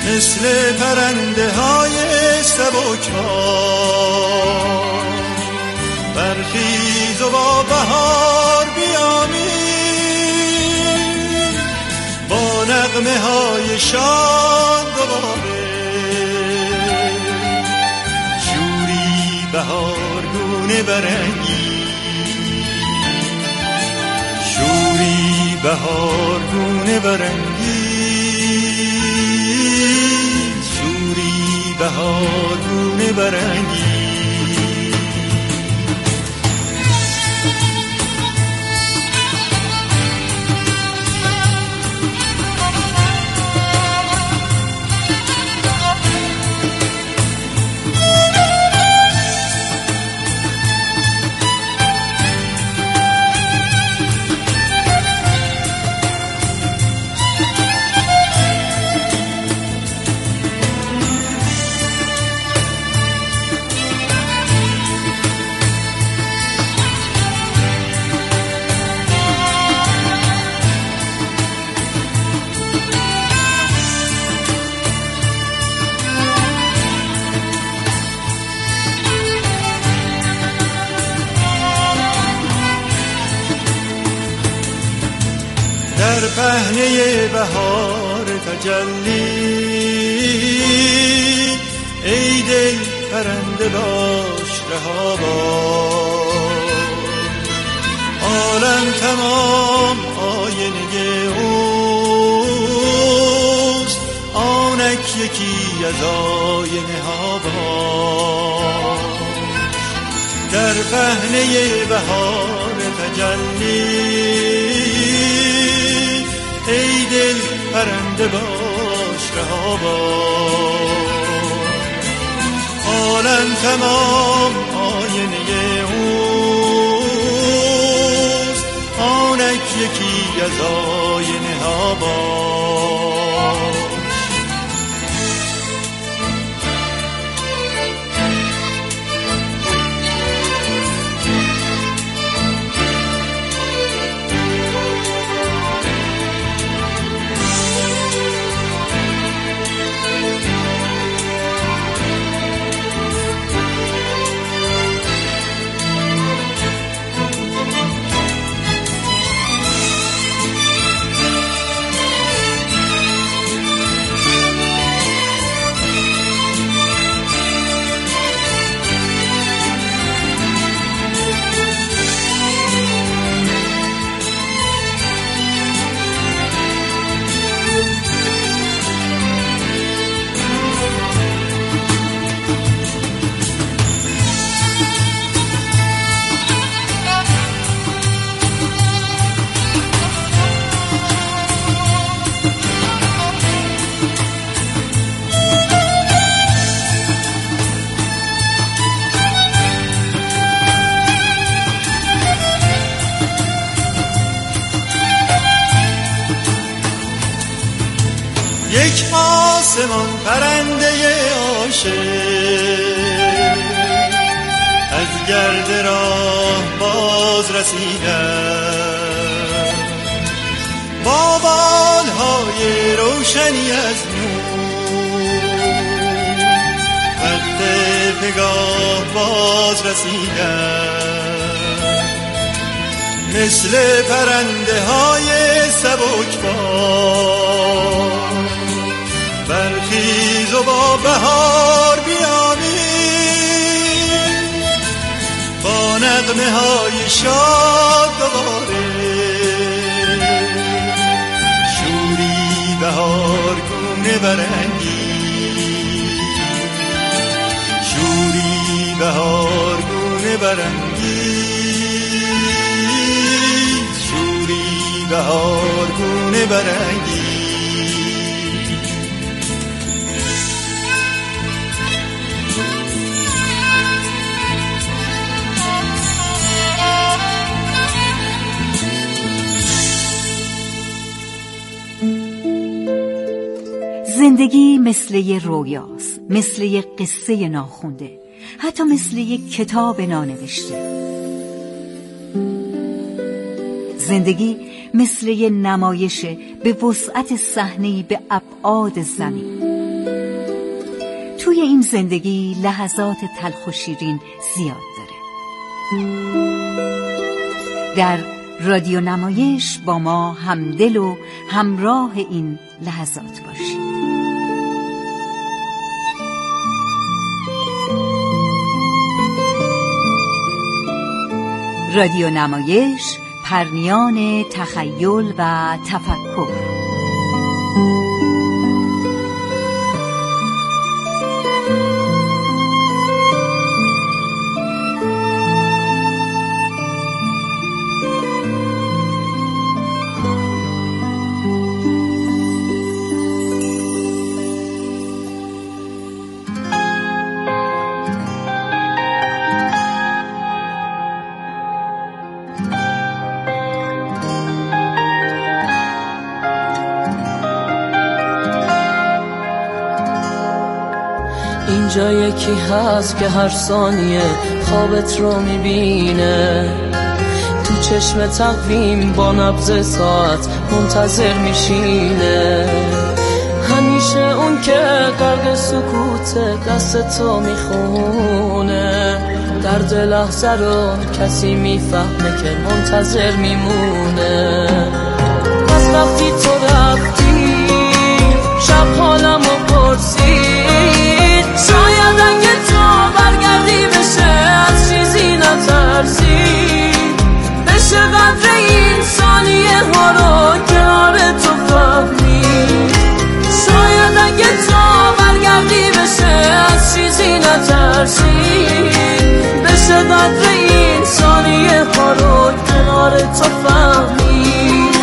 مثل پرنده های سبکبار برخیز و با بهار بیامین، با نغمه های شاد دوباره شوری بهارگونه برنگی، شوری بهارگونه برنگی، شوری بهارگونه برنگی. در پهنه بهار تجلی ای دل پرنده باش رها باش، عالم تمام آینه اوست، آنک یکی از آینه ها باش. در پهنه بهار تجلی ای دل پرنده باش رها باش، عالم تمام آینه اوست، آنک یکی از آینه ها باش. یک آسمان پرنده عاشق از گرد راه باز رسیدم، با بالهای روشنی از نور وقت پگاه باز رسیدم، مثل پرنده های سبکبار برخیز و با بهار بیامین، با نغمه های شاد دوباره شوری بهارگونه برنگی، شوری بهارگونه برنگی، شوری بهارگونه برنگی. زندگی مثل یه رویاست، مثل یه قصه ناخونده، حتی مثل یه کتاب نانوشته. زندگی مثل یه نمایشه به وسعت صحنه‌ای به ابعاد زمین. توی این زندگی لحظات تلخ و شیرین زیاد داره. در رادیو نمایش با ما همدل و همراه این لحظات باشید. رادیو نمایش، پرنیان تخیل و تفکر. اینجا یکی هست که هر ثانیه خوابت رو میبینه، تو چشم تقویم با نبض ساعت منتظر میشینه. همیشه اون که غرق سکوت دست تو میخونه، درد لحظه رو کسی میفهمه که منتظر میمونه. از وقتی تو رفتی شب حالمو پرسید، شاید اگه تو برگردی بشه از چیزی نترسید، بشه قدر این ثانیه ها رو کنار تو فهمید. شاید اگه تو برگردی بشه از چیزی نترسید، بشه قدر این ثانیه ها رو کنار تو فهمید.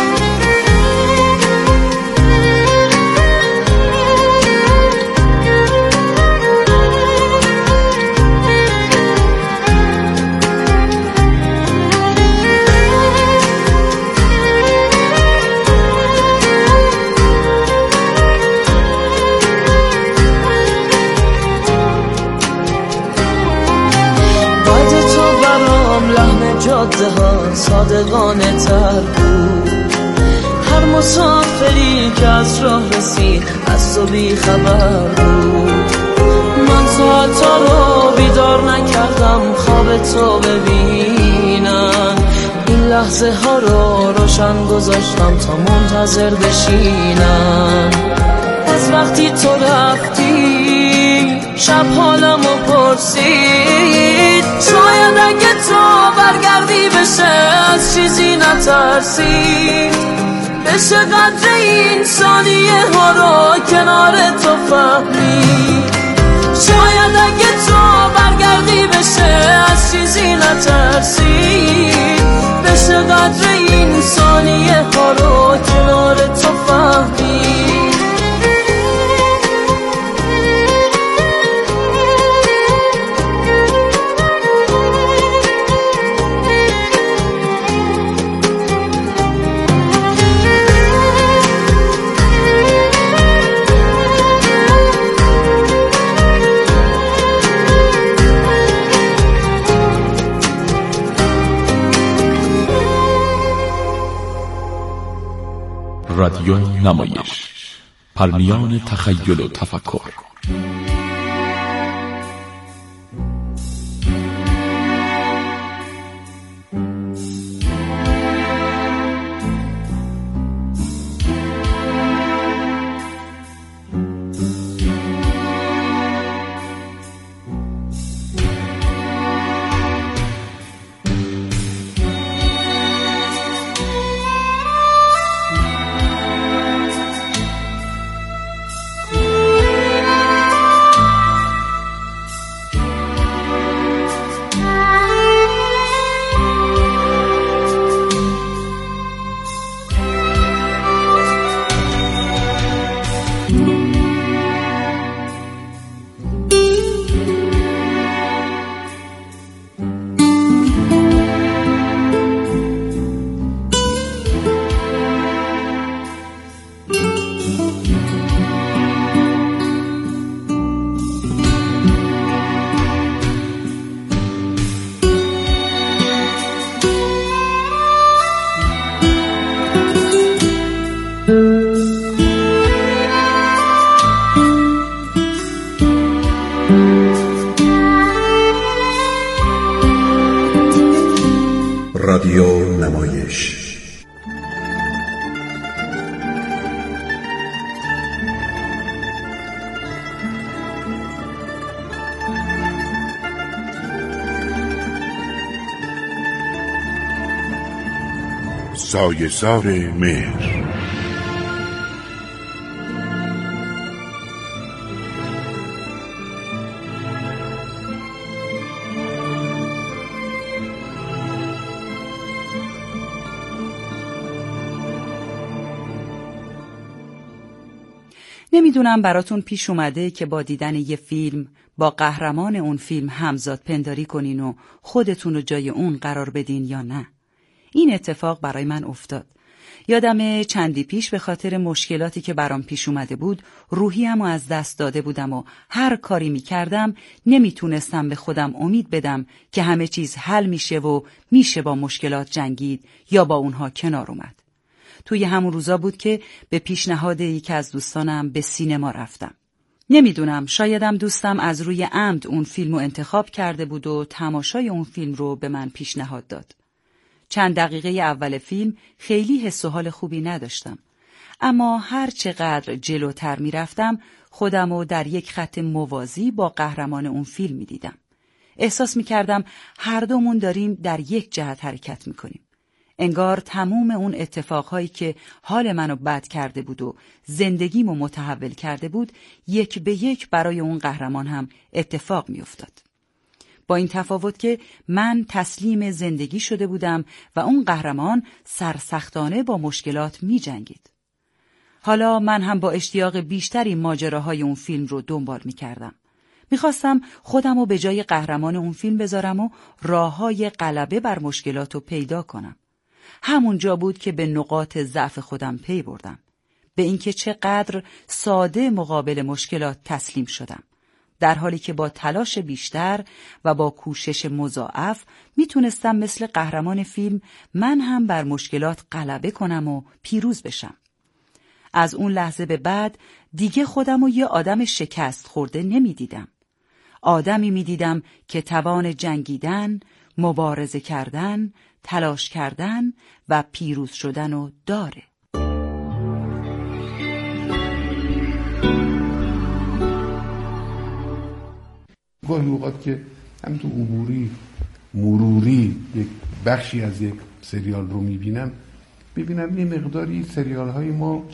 جاده ها صادقانه تر بود، هر مسافری که از راه رسید از تو بی خبر بود. من ساعتا رو بیدار نکردم خواب تو ببینم، این لحظه ها رو روشن گذاشتم تا منتظر بشینم. از وقتی تو رفتی شب حالمو پرسید، شاید اگه تو برگردی بشه از چیزی نترسید، بشه قدر این ثانیه ها رو کنار تو فهمید. شاید اگه تو برگردی بشه از چیزی نترسید، بشه قدر این ثانیه ها رو کنار تو فهمید. رادیو نمایش، پرنیان تخیل و تفکر. سایه‌سار مهر. نمیدونم براتون پیش اومده که با دیدن یه فیلم با قهرمان اون فیلم همزاد پنداری کنین و خودتون رو جای اون قرار بدین یا نه. این اتفاق برای من افتاد. یادم چندی پیش به خاطر مشکلاتی که برام پیش اومده بود روحیه‌مو از دست داده بودم و هر کاری میکردم نمیتونستم به خودم امید بدم که همه چیز حل میشه و میشه با مشکلات جنگید یا با اونها کنار اومد. توی همون روزا بود که به پیشنهاد یکی از دوستانم به سینما رفتم. نمیدونم، شایدم دوستم از روی عمد اون فیلمو انتخاب کرده بود و تماشای اون فیلم رو به من پیشنهاد داد. چند دقیقه اول فیلم خیلی حس و حال خوبی نداشتم. اما هر چقدر جلوتر میرفتم خودمو در یک خط موازی با قهرمان اون فیلم میدیدم. احساس میکردم هر دومون داریم در یک جهت حرکت میکنیم. انگار تموم اون اتفاقهایی که حال منو بد کرده بود و زندگیمو متحول کرده بود یک به یک برای اون قهرمان هم اتفاق میافتاد. با این تفاوت که من تسلیم زندگی شده بودم و اون قهرمان سرسختانه با مشکلات می جنگید. حالا من هم با اشتیاق بیشتری ماجراهای اون فیلم رو دنبال می کردم. می خواستم خودم رو به جای قهرمان اون فیلم بذارم و راههای غلبه بر مشکلات رو پیدا کنم. همون جا بود که به نقاط ضعف خودم پی بردم. به اینکه چقدر ساده مقابل مشکلات تسلیم شدم. در حالی که با تلاش بیشتر و با کوشش مضاعف میتونستم مثل قهرمان فیلم من هم بر مشکلات غلبه کنم و پیروز بشم. از اون لحظه به بعد دیگه خودم رو یه آدم شکست خورده نمیدیدم. آدمی میدیدم که توان جنگیدن، مبارزه کردن، تلاش کردن و پیروز شدن رو داره. گاهی اوقات که همینطور مروری یک بخشی از یک سریال رو ببینم یه مقداری سریال های ما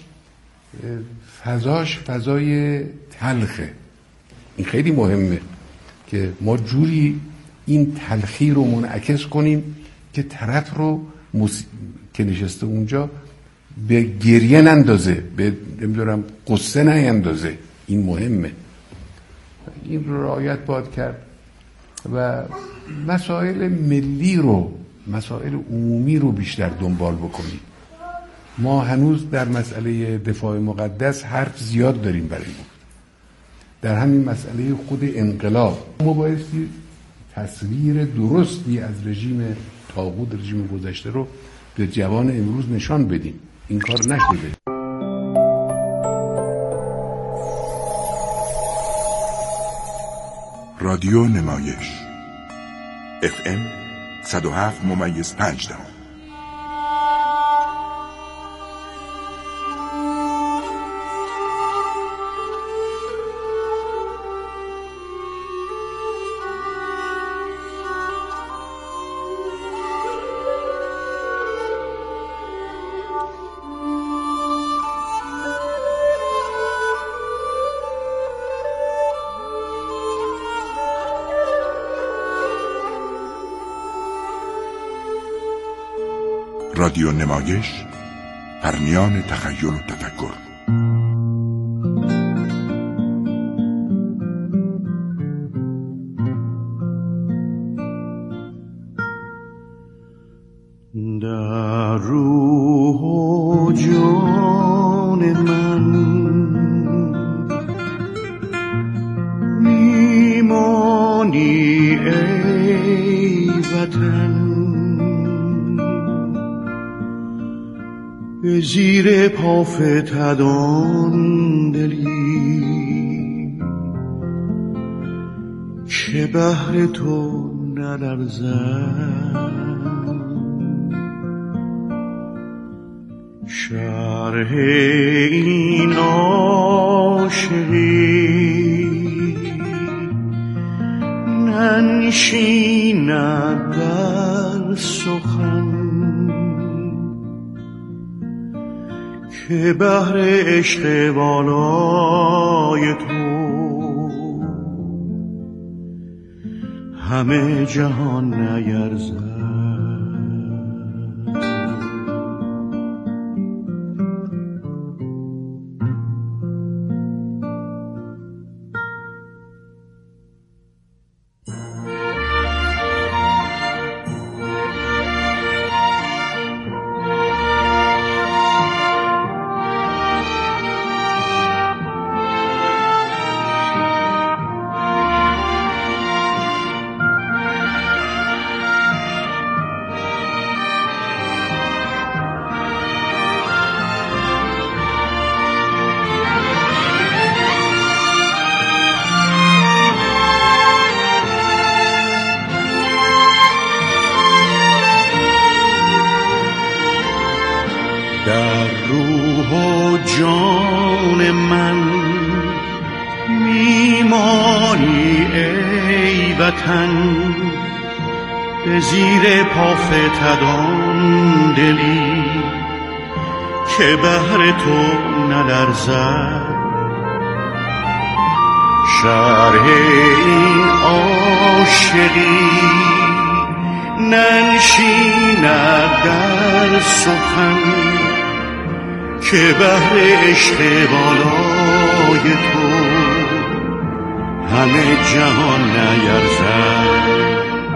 فضای تلخه. این خیلی مهمه که ما جوری این تلخی رو منعکس کنیم که طرف رو که نشسته اونجا به گریه نندازه، به نمیدونم قصه نیندازه. این مهمه، این رو رعایت باید کرد و مسائل ملی رو، مسائل عمومی رو بیشتر دنبال بکنیم. ما هنوز در مسئله دفاع مقدس حرف زیاد داریم برای ما. در همین مسئله خود انقلاب ما بایستی تصویر درستی از رژیم طاغوت، رژیم گذشته رو به جوان امروز نشان بدیم. این کار نشده. رادیو نمایش FM 107.5. رادیو نمایش، پرمیان تخیل و تفکر. در روح و جان من میمانی ای وطن، به زیر پا فتدان دلی که بهر تو نلرزد. شرح این عاشقی ننشیند در سخن، که بحر عشق بالای تو همه جهان نیرزد. در روح و جان من میمانی ای وطن، به زیر پا فتدان دلی که بهر تو نلرزد. شرح این عاشقی ننشیند در سخن که بهر عشق بالای تو همه جهان نیرزد.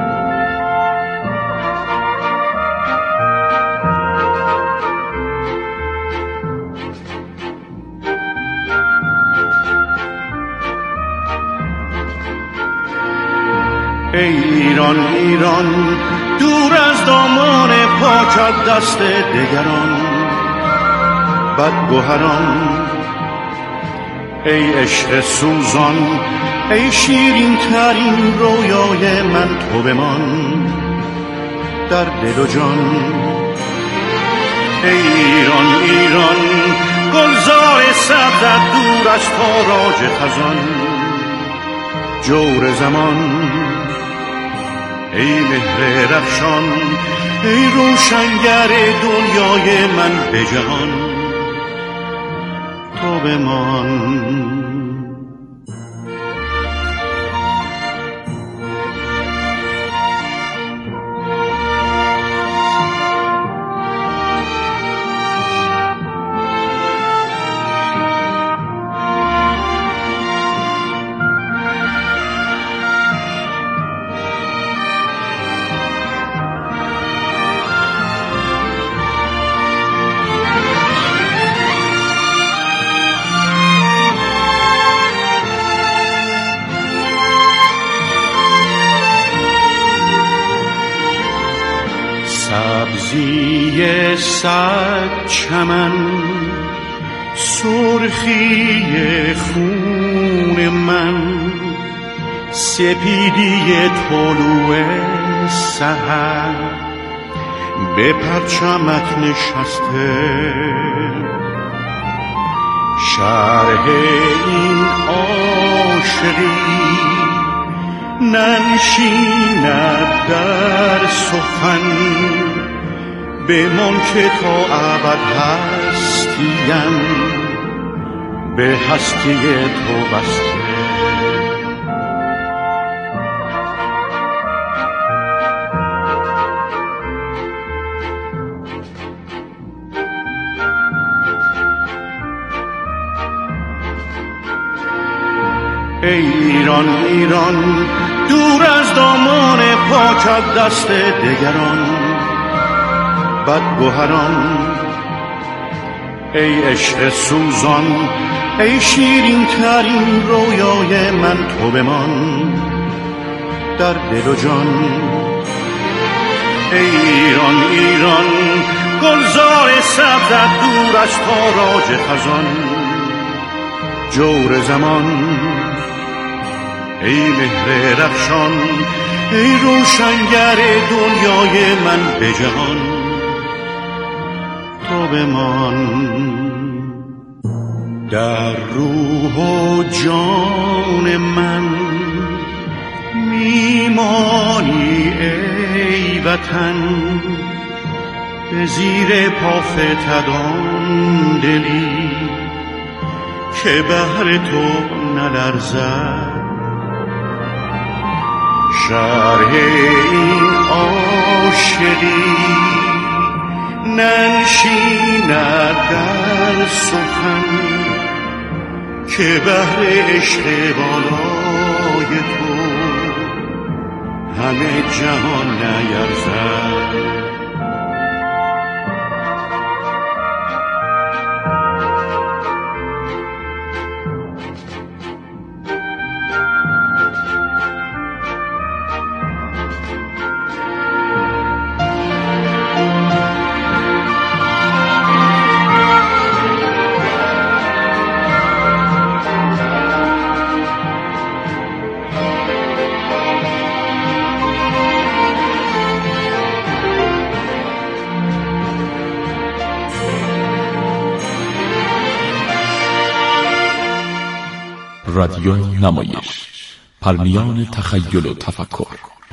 ای ایران ایران دور از دامان پاکت دست دگران بدگوهران، ای عشق سوزان ای شیرین ترین رویای من تو بمان در دل و جان. ای ایران ایران گلزار سبزت دور از تاراج خزان جور زمان، ای مهر رخشان ای روشنگر دنیای من به جهان تو بمان. سبزی صد چمن سرخی خون من، سپیدی طلوع سحر به پرچمت نشسته. شرح این عاشقی ننشیند در سخن بمان که تا ابد هستیم به هستی تو بسته. ای ایران ایران دور از دامان پاکت دست دگران بدگوهران، ای عشق سوزان ای شیرین ترین رویای من تو بمان در دل و جان. ای ایران ایران گلزار سبزت دور از تاراج خزان جور زمان، ای مهر رخشان ای روشنگر دنیای من به جهان تو بمان. در روح و جان من میمانی ای وطن، به زیر پا فتدان دلی که بهر تو نلرزد، شرح این عاشقی ننشیند در سخن که بهر عشق بالای تو همه جهان نیرزد. رادیو نمایش، پرنیان تخیل و تفکر.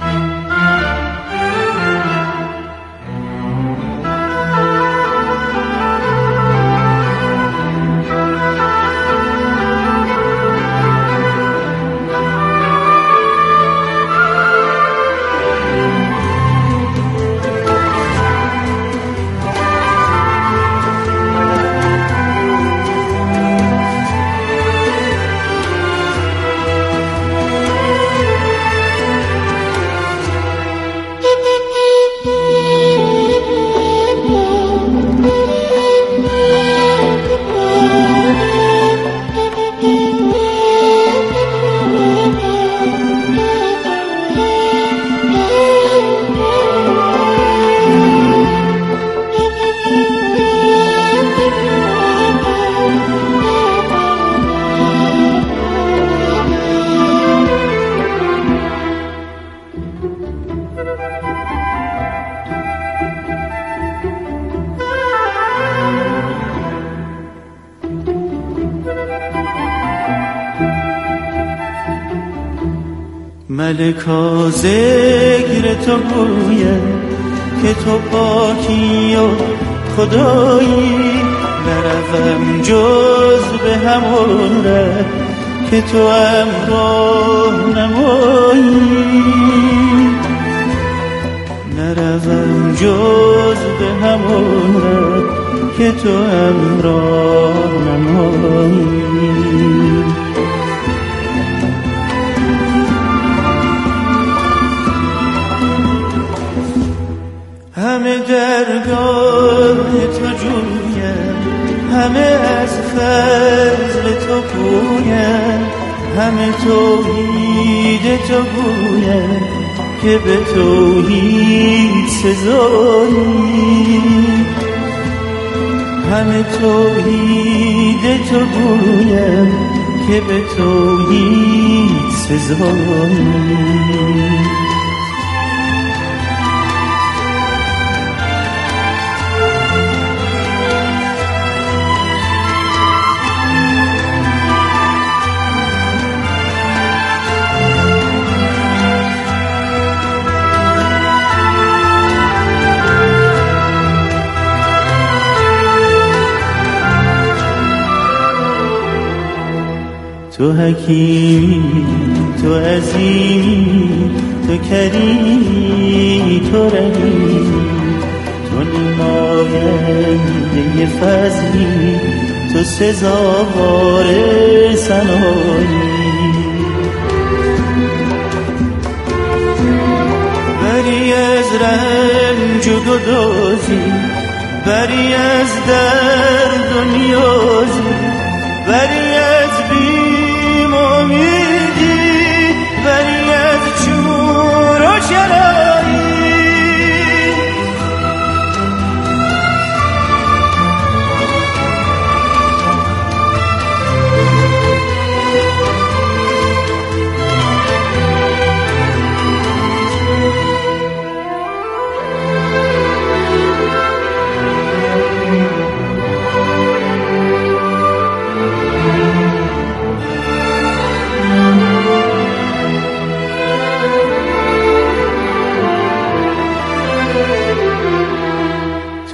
ملکا ذکر تو گوید که تو پاکی و خدایی، نروم جز به همون ره که تو امراه نمایی، نروم جز به همون ره که تو امراه نمایی. همه درگاه تو جویم، همه از فضل تو پویم، همه توحید تو گویم که به توحید سزایی، همه توحید تو گویم که به توحید سزایی. تو حکیمی، تو عظیمی، تو کریمی، تو رحیمی، تو نماینده فضلی، تو سزاوار ثنایی. بری از رنج و گدازی، بری از درد و نیازی، بری از بیم امیدی، بری از چور و چرایی.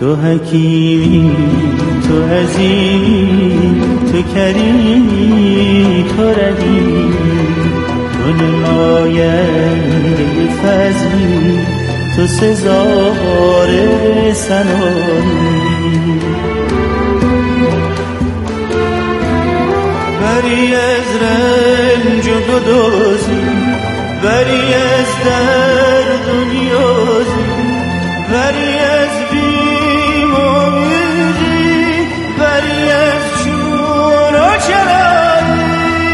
تو حکیمی، تو عظیمی، تو کریمی، تو رحیمی، تو نماینده فضلی، تو سزاوار ثنایی. بری از رنج و گدازی، بری از درد و نیازی، بری از بیم و امیدی، بری از چون و چرایی.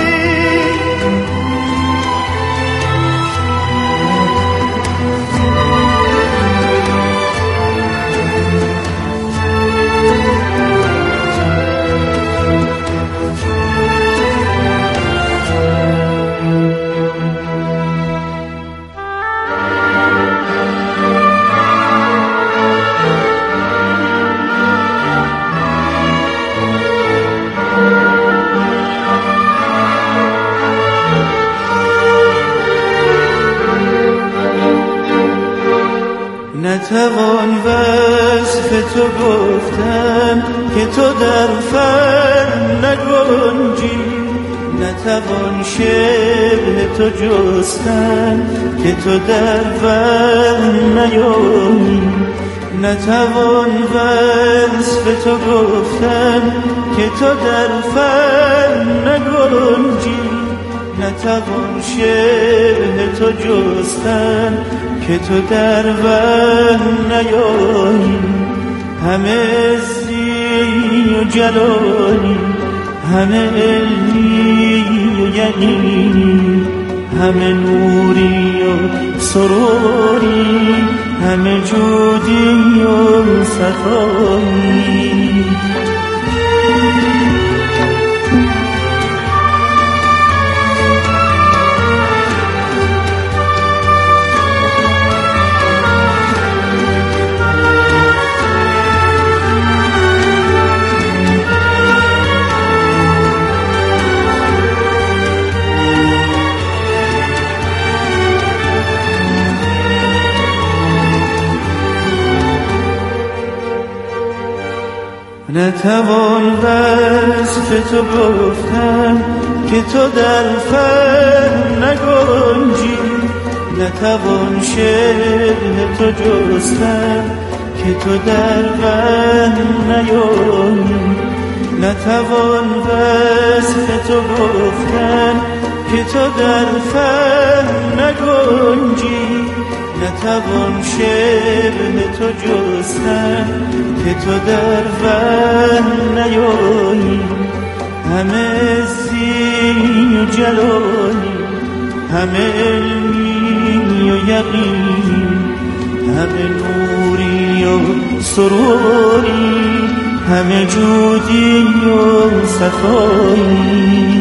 نتوان وصف تو گفتن که تو در فن نگنجی، نتوان شبه تو جستن که تو در فن نیایی. نتوان وصف تو گفتن که تو در فن نگنجی، نتوان شبه تو جستن که تو در وهم نیایی. همه عزی و جلالی، همه علمی و یقینی، همه نوری و سروری، همه جودی و صفایی. نتوان وصف تو گفتن که تو در فن نگنجی، نتوان شبه تو جستن که تو در فن نیایی. نتوان وصف تو گفتن که تو در فن نگنجی، نتوان شبه تو جستن که تو در فن نیایی. همه عزی و جلالی، همه علمی و یقینی، همه نوری و سروری، همه جودی و صفایی.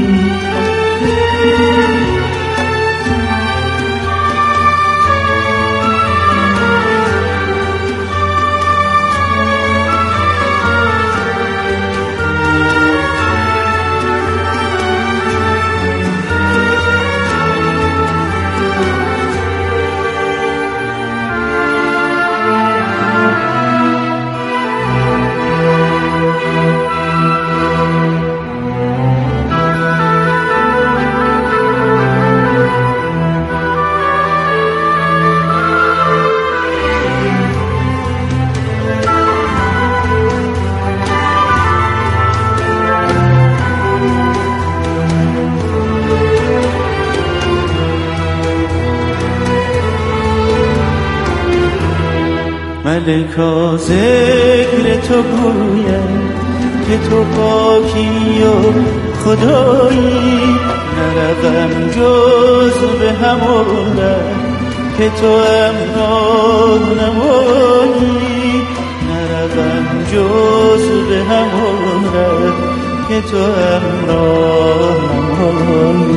ملکا ذکر تو گویم که تو پاکی و خدایی، نروم جز به همون که تو امراه نمایی، نروم جز به همون که تو امراه نمایی.